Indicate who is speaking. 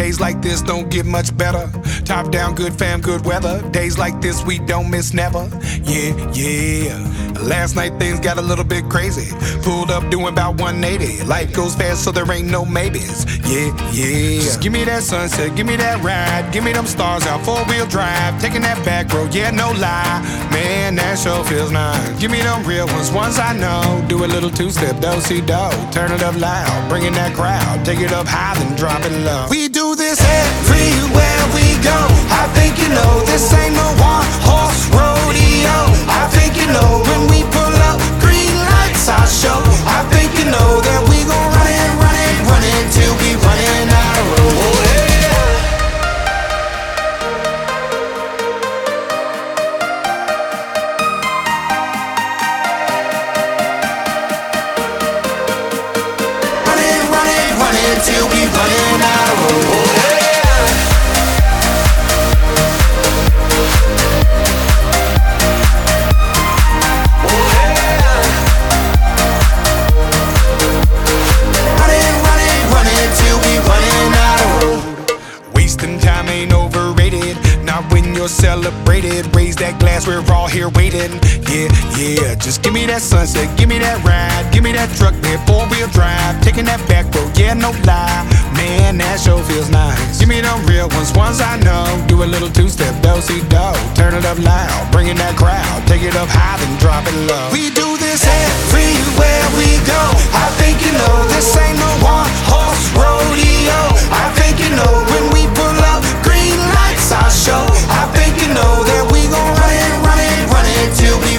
Speaker 1: Days like this don't get much better. Top down, good fam, good weather. Days like this we don't miss never. Yeah, yeah. Last night things got a little bit crazy. Pulled up doing about 180. Life goes fast so there ain't no maybes. Yeah, yeah. Just give me that sunset, give me that ride. Give me them stars out, 4-wheel drive. Taking that back road, yeah, no lie. Man, that sure feels nice. Give me them real ones I know. Do a little two-step, do-si-do. Turn it up loud, bringing that crowd. Take it up high, then drop it low. We do this everywhere we go. I think you know this ain't no one-horse rodeo. I think you know when we pull up, green lights our show. I think you know that we gon' run it, run it, run it till we running out of road. Oh, yeah. Till we running out of road. Oh, yeah. Oh, yeah. Running till we running out of road. Wasting time ain't overrated. Not when you're celebrated. Raise that glass, we're all here waiting. Yeah, yeah. Just give me that sunset, give me that ride. Give me that truck there, 4-wheel drive. Taking that back road, yeah, no lie. Man, that sure feels nice. Give me them real ones I know. Do a little two-step, do-si-do. Turn it up loud, bringing that crowd. Take it up high, then drop it low. We do this everywhere we go. I think you know this ain't no one-horse rodeo. I think you know when we pull up, green lights our show. I think you know that we gon' run it till we